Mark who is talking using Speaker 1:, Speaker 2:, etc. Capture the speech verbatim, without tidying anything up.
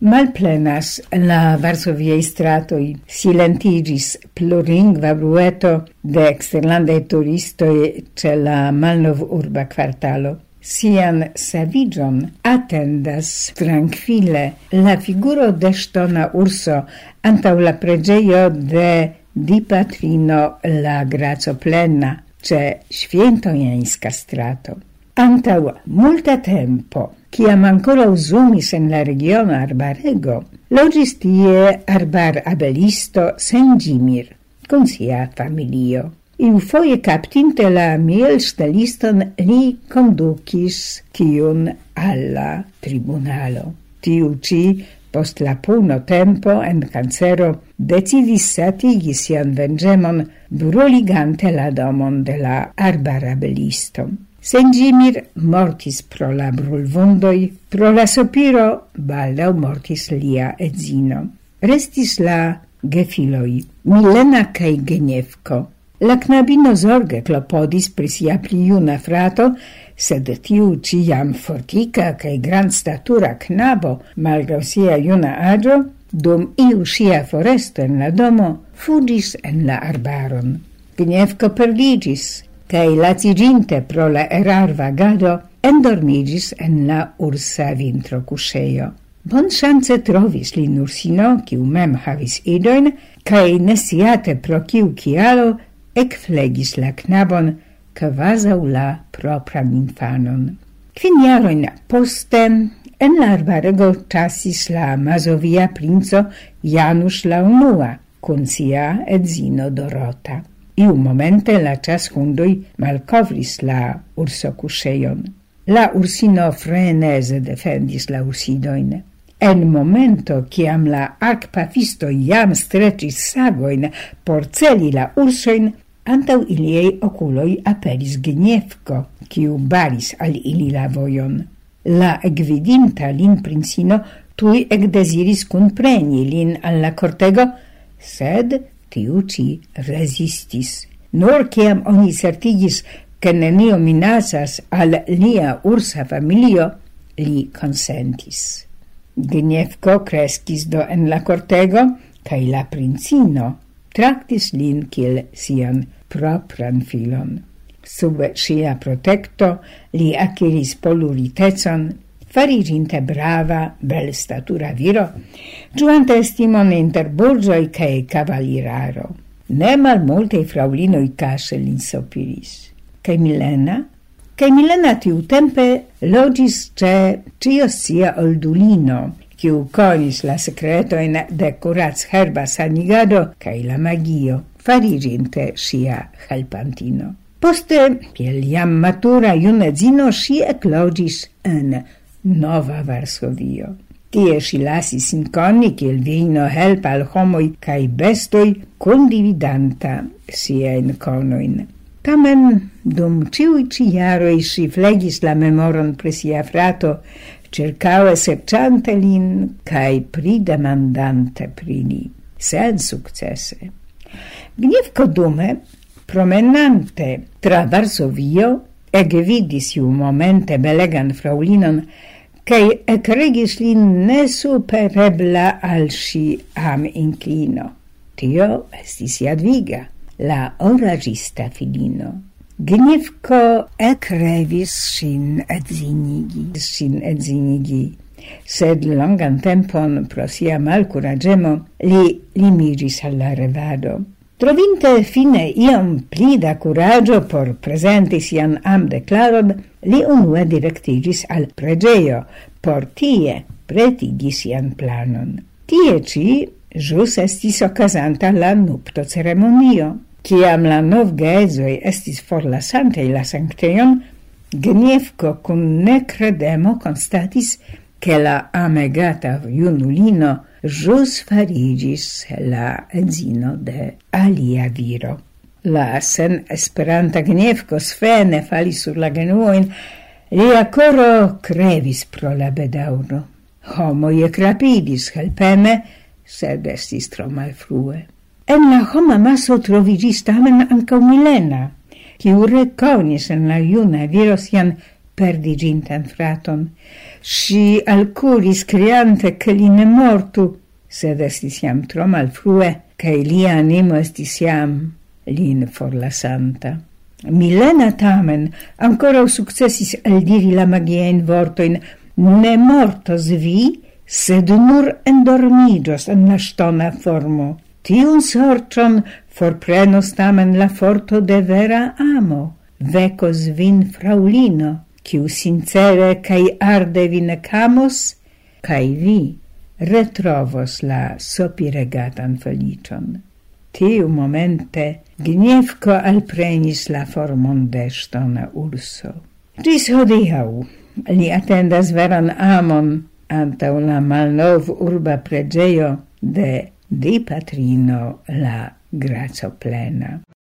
Speaker 1: Malplenas la Varsoviei stratoi, silentigis plurlingva brueto de exterlandae turistoi ce la malnov urba quartalo. Sian savigion attendas tranquille la figuro de stona urso antau la pregeio de di patrino la Graco plena, ce Świętojańska strato. Antau multa tempo, ciam ancora usumis en la regiono arbarego, logis tie arbar abelisto Sędzimir, con sia familio. Iu foje captinte la miel steliston li conducis tiun alla tribunalo. Tiu ci, post la puno tempo en cancero, decidis satigi sian vengemon bruligante la domon de la arbarabelisto. Sędzimir mortis pro la brulvundoi, pro la sopiro baldau mortis lia edzino. Restis la gefiloi, Milena cae Geniewko. La knabino zorge clopodis pri sia pli juna frato, sed tiu ciam fortica cae grand statura knabo, malgrau sia juna agio, dum iu sia foresto en la domo, fugis en la arbaron. Geniewko perdigis, cae laciginte pro la erar vagado, endormigis en la ursa vintro cusceio. Bon chance trovis lin ursino, kiu mem havis idoin, cae nesiate pro kiu kialo, ec flegis la knabon, quasau la propran infanon. Quin jaroin poste, en la arbarego chassis la Mazovia princo Janusz la unua, cun sia edzino Dorota. Iu momente la ciascundui malcovris la urso cusceion. La ursino frenese defendis la ursidoin. En momento, ciam la arcpafisto jam strecis sagoin por celi la ursoin, antau iliei oculoi aperis Geniewko, kiu baris al ili la vojon. La egvidinta lin princino tui ec desiris cunpreni lin alla cortego, sed tiu ci resistis. Nur ciam oni certigis che nenio minacas al lia ursa familio, li consentis. Geniewko crescis do en la cortego, cae la princino tractis lin kiel sian propran filon. Sub sia protecto li acquiris poluritecon, fariginte brava, bel statura viro, giuante estimon inter burgioi cae cavaliraro. Ne mal multe fraulinoi case lin sopiris. Cae Milena? Cae Milena tiu tempe logis ce cio sia oldulino, kiu conis la secretoin de curac herba sanigado cae la magio, fariginte sia helpantino. Poste, kiel jam matura junedzino, si eclogis en Nova Varsovio. Tie si lasis inconni kiel vino help al homoi cae bestoi, condividanta siain conoin. Tamen, dum ciui ci jaroi si flegis la memoron pri sia frato, circaue serciante lin cae pridemandante pri li, sen successe. Gniewko dume, promenante tra Varsovio, ege vidis iu momente belegan fraulinon, cae ecregis lin nesuperebla al si am inclino. Tio estis Jadwiga, la oragista filino. Gniewko ecrevis sin edzinigi, sin edzinigi, sed longan tempon pro sia malcuragemo li limigis alla revado. Trovinte fine iam pli da curaggio por presenti sian am declaron, li unue directigis al pregeio, por tie pretigi sian planon. Tie ci jus estis ocasanta la nupto ceremonio. Ciam la novgeezoi estis forlasante la sancteion, Gniewko cun necredemo constatis che la amegata junulino jus farigis la edzino de alia viro. La sen esperanta Gniewko svene falis sur la genuoin, lia coro crevis pro la bedauro. Homoi ecrapidis helpeme, sed estis tro malfrue. En la homa maso trovigis tamen ancau Milena, kiu reconis en la juna viro sian perdi gintan fraton, si alcuris criante che li ne mortu, sed estis iam tro malfrue, cae lia animo estis iam lin forlasanta. Milena tamen ancora successis eldiri la magien vortoin: ne mortos vi, sed nur endormigios en la stona formo. Tiun sorcion forprenos tamen la forto de vera amo. Vecos vin fraulino, quiu sincere cae arde vin ecamos, cae vi retrovos la sopiregatan felicion. Tiu momente Gniewko alprenis la formon de stona urso. Gis hodiau li attendas veran amon antau la malnov urba pregeio de di patrino la grazo plena.